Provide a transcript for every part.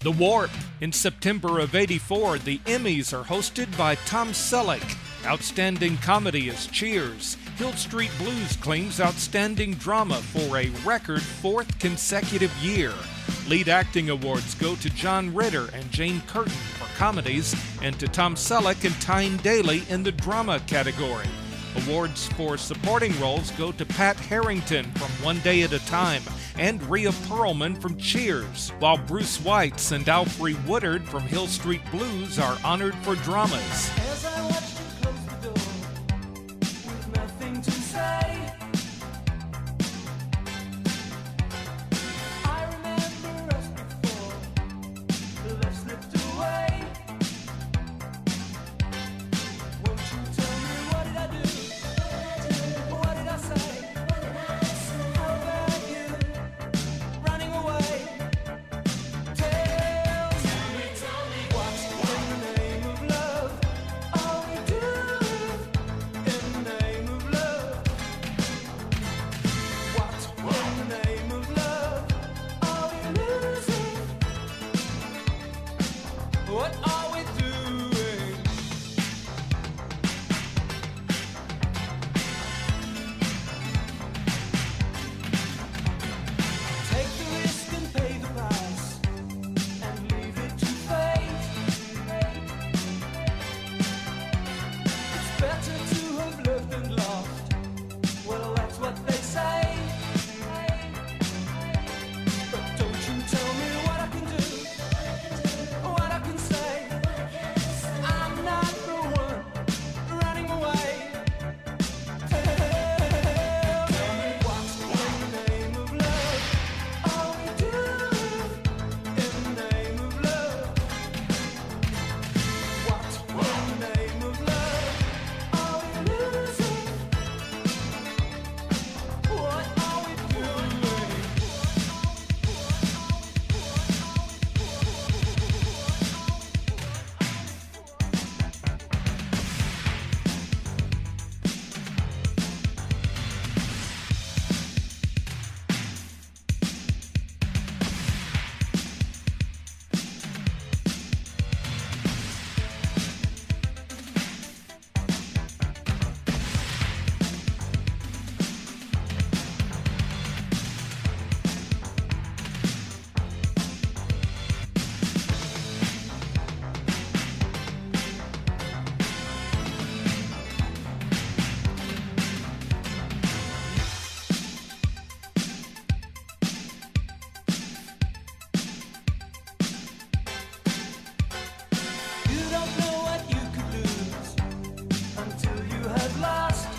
The Warp. In September of '84, the Emmys are hosted by Tom Selleck. Outstanding comedy is Cheers. Hill Street Blues claims Outstanding Drama for a record fourth consecutive year. Lead acting awards go to John Ritter and Jane Curtin for comedies, and to Tom Selleck and Tyne Daly in the drama category. Awards for supporting roles go to Pat Harrington from One Day at a Time and Rhea Perlman from Cheers, while Bruce Weitz and Alfre Woodard from Hill Street Blues are honored for dramas. As I watched you close the door, with nothing to say, I remember us before the love slipped away. Won't you tell me what did I do? What did I say? How about you running away? Tell me what's in the name of love? All we do in the name of love. What's in the name of love? Are we losing? What are we doing? Take the risk and pay the price, and leave it to fate. It's better to have lived and lost. Well, that's what they say. But don't you tell me what I can do, what I can say. I'm not the one running away. Tell me what's in the name of love? All we do in the name of love. What's in the name of love? Are we losing? What are we doing? You don't know what you could lose until you have lost.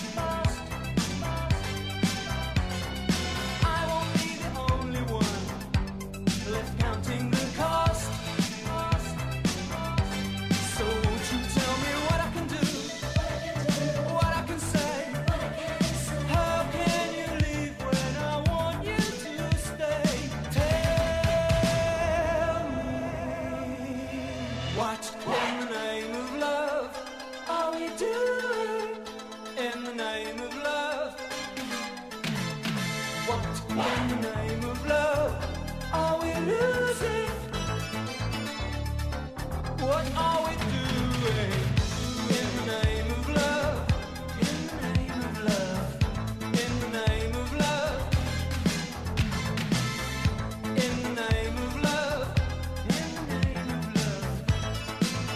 I won't be the only one left counting the cost. So won't you tell me what I can do, what I can say? How can you leave when I want you to stay? Tell me what in the name of love are we doing in the name of love? What in the name of love are we losing? What are we doing in the name of love? In the name of love. In the name of love. In the name of love. In the name of love.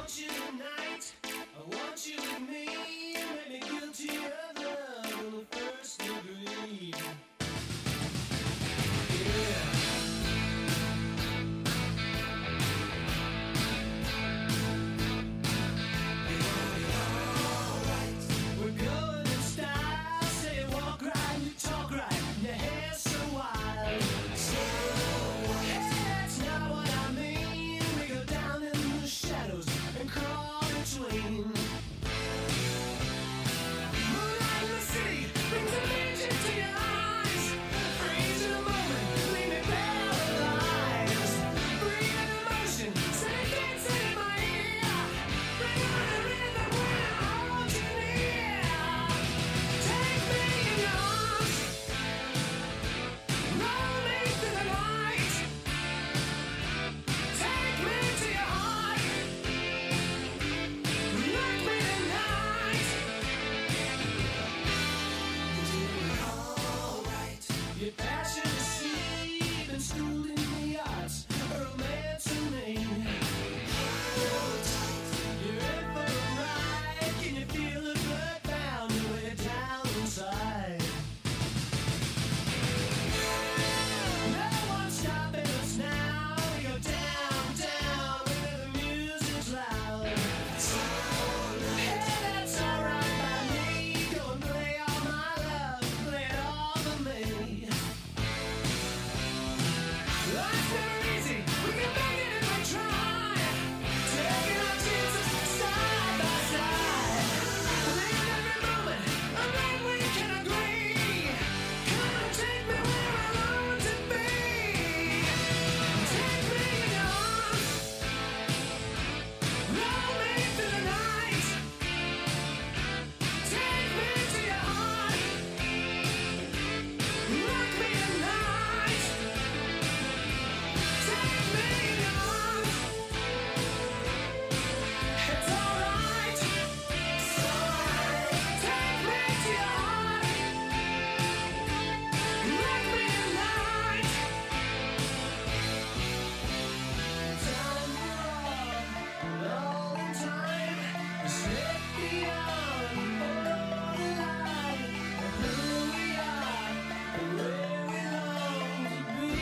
want you tonight. I want you with me. Make me guilty of love on the first degree. Yeah. We're going in style. Say walk right, you talk right. Your hair's so wild. Hey, that's not what I mean. We go down in the shadows and crawl between. Moonlight in the city brings a vision to your eyes. Freeze in a moment, leave me paralyzed. Breathe in emotion, say dance in my ear. Bring on the rhythm when I hold you near. Take me in your arms, roll me through the night. Take me to your heart, look me tonight. Alright, your passion is deep and schooled in the arts, romance and me. Hold tight, you're in for a ride. Can you feel the blood pounding way down inside? No one's stopping us now. We go down, down where the music's loud. Hey, that's alright by me. Go and play all my love, play it all for me. Life's never easy. We can make it if we try. Taking our chances side by side. Live every moment, and then we can agree. Come and take me where I want to be. Take me in your arms, roll me through the night. Take me to your heart, rock me tonight. Take me in your arms, it's alright. Take me to your heart, rock me tonight. Time for all in time, slip beyond all the line of who we are and where we long to be.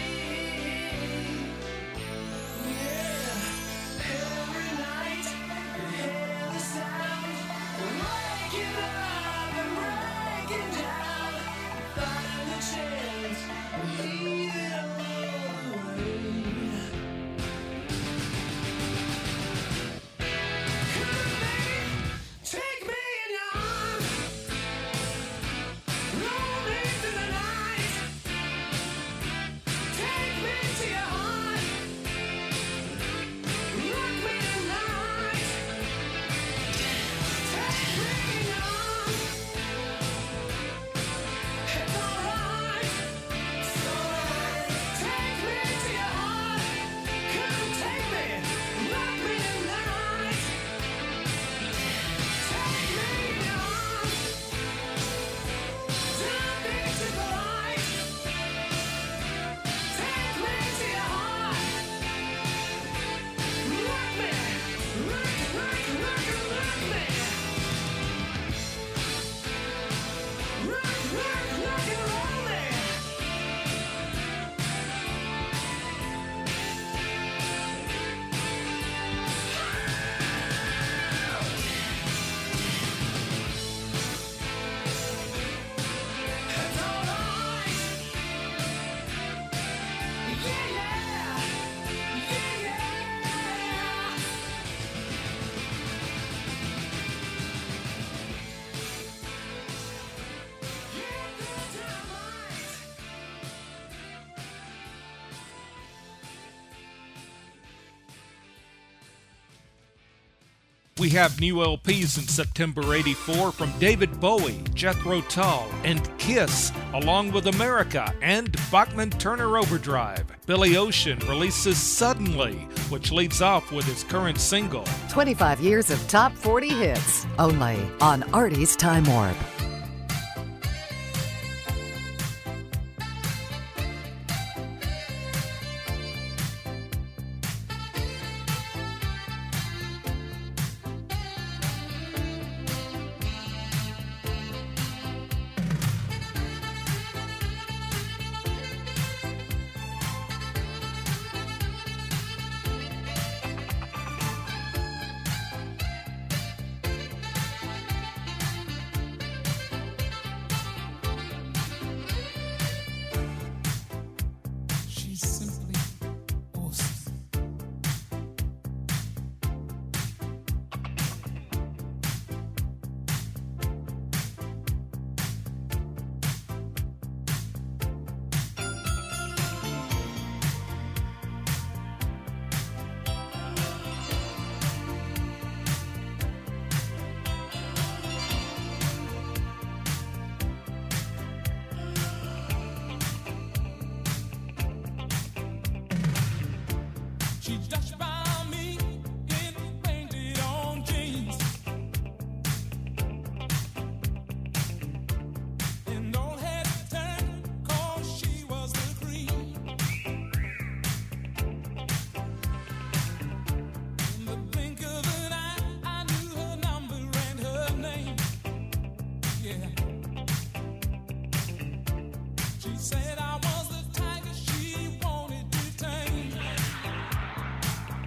Yeah, every night you hear the sound, waking up and breaking down. Find the chance, leave it all away. Come on, baby, take me in your arms, roll me through the night. Take me to your heart, rock me tonight. Take me in your arms, it's alright. Take me to your heart, come take me, rock me tonight. Take me in your arms, turn me to the light. Take me to your heart, rock me, rock me. Rock and roll me. It's alright. Yeah, yeah. Yeah, yeah. We have new LPs in September '84 from David Bowie, Jethro Tull, and Kiss, along with America and Bachman Turner Overdrive. Billy Ocean releases Suddenly, which leads off with his current single. 25 years of top 40 hits, only on Artie's Time Warp. She touched by me in painted on jeans. And all had turned 'cause she was the cream. In the blink of an eye, I knew her number and her name. Yeah. She said I was the tiger she wanted to tame.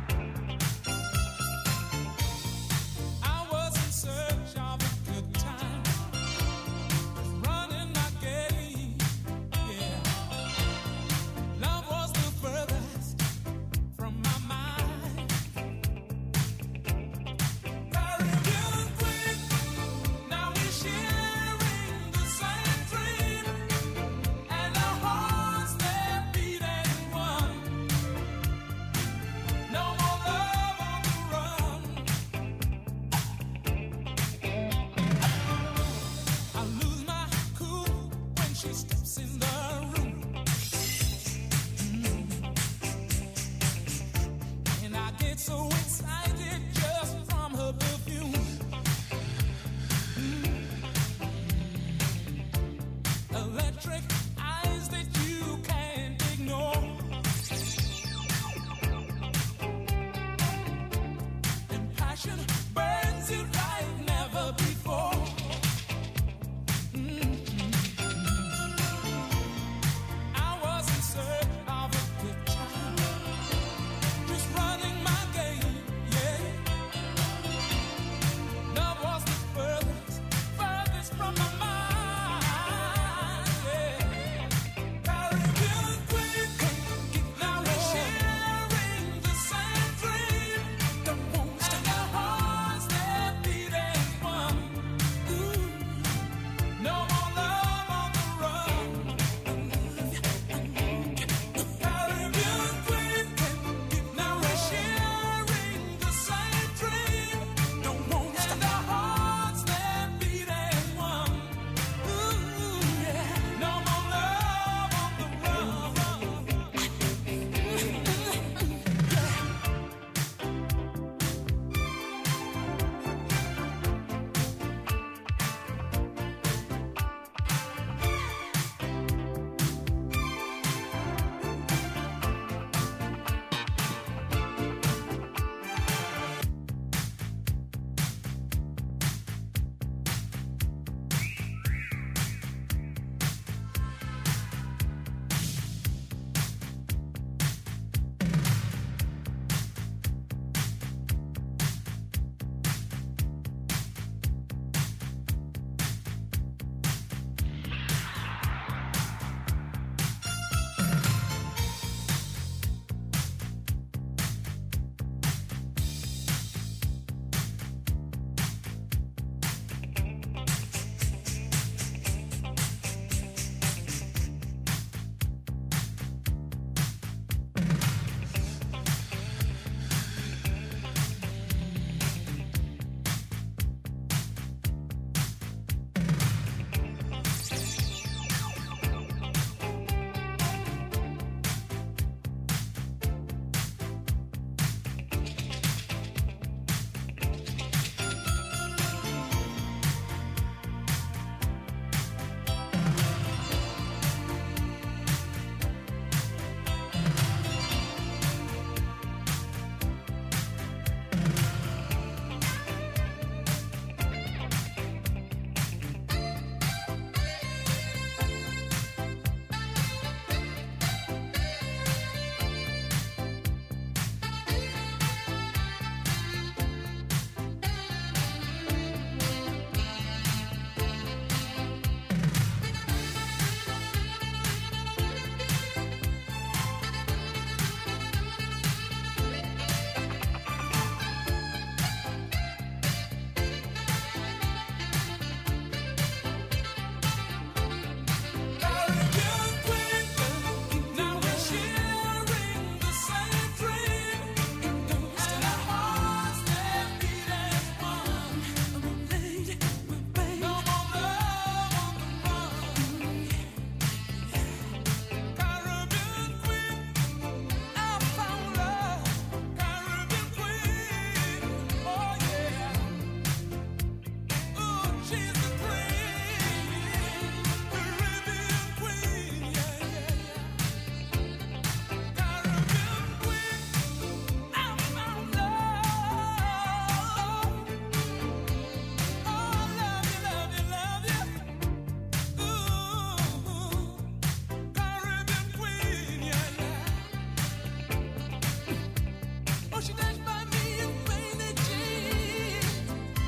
she danced by me in painted jeans.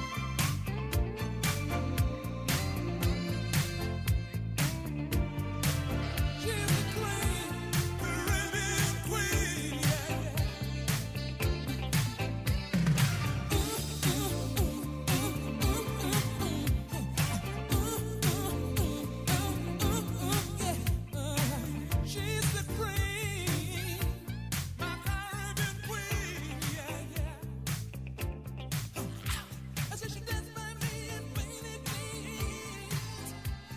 She's the queen, Arabian queen, yeah, yeah. She's the queen, my Arabian queen, yeah, yeah. I said she danced by me in painted jeans.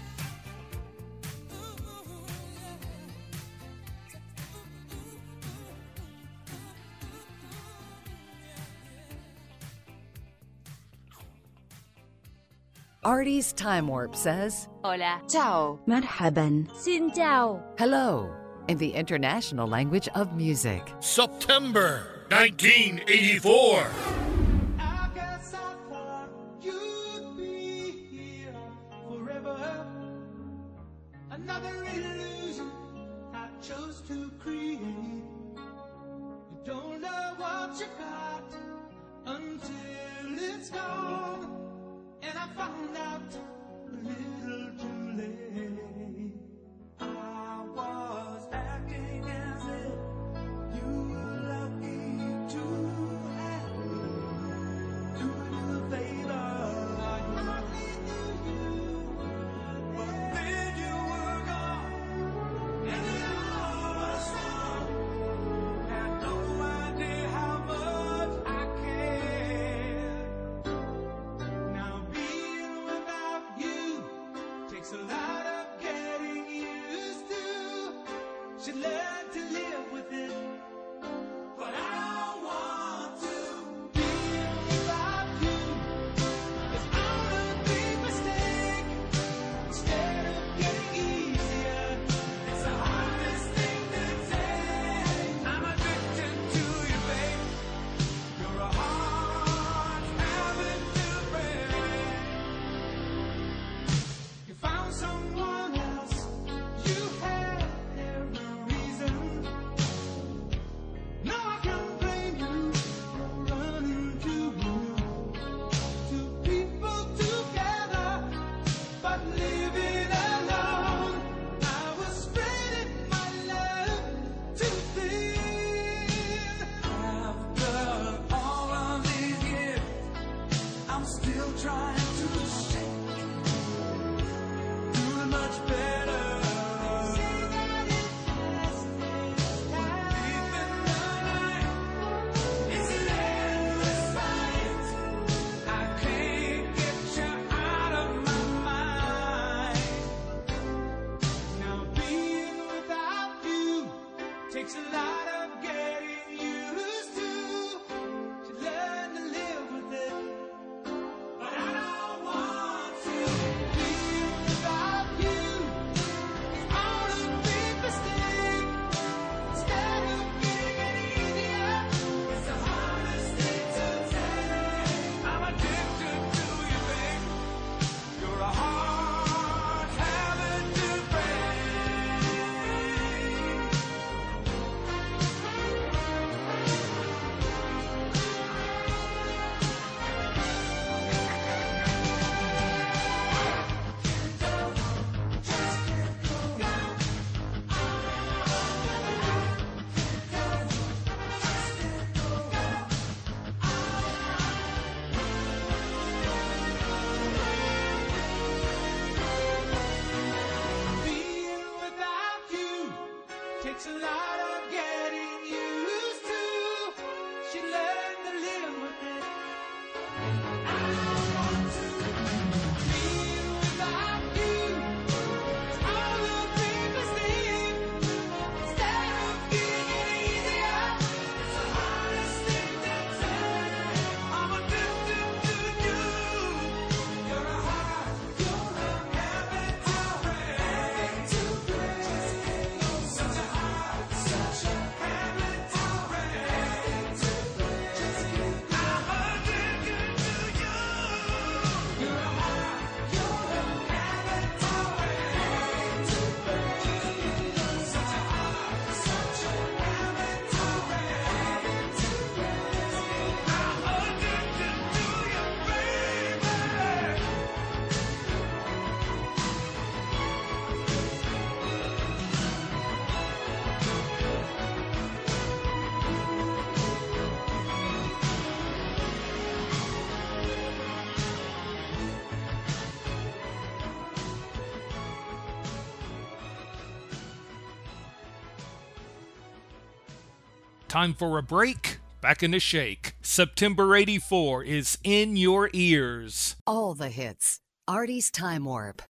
Artie's Time Warp says Hola. Ciao. مرحبا. Xin chào. hello in the international language of music. September 1984. I guess I thought you'd be here forever. Another illusion I chose to create. You don't know what you got until it's gone. And I found out a little too late. I was acting as if you were lucky to have me. Doing you a favor, I hardly knew you. But then you were gone, and it all was wrong. Had no idea how much I cared. Now being without you takes a lot of getting used to. Should learn to live with it, but I don't want to. Being without you is all a big mistake. Instead of getting easier, it's the hardest thing to take. I'm addicted to you, babe. You're a hard habit to break. You found someone else. You had every reason. No, I can't blame you for running to you. Two people together, but living alone. I was spreading my love too thin. After all of these years, I'm still trying to shake. Doing much better. Say that it has its time. Deep in the night, it's an endless fight. I can't get you out of my mind. Now being without you takes a lot of getting used to. To learn to live with it, but I don't want to. Being without you is all a big mistake. Instead of getting it easier, it's the hardest thing to take. I'm addicted to you, babe. You're a hard habit to break. Being without you takes a lot of getting used to. She learned to live with it. I don't want to. Being without you is all a big mistake. Instead of getting it easier, it's the hardest thing to take. I'm addicted to you. You're a habit to break. Such a habit to break. I'm addicted Time for a break. Back in a shake. September 84 is in your ears. All the hits. Artie's Time Warp.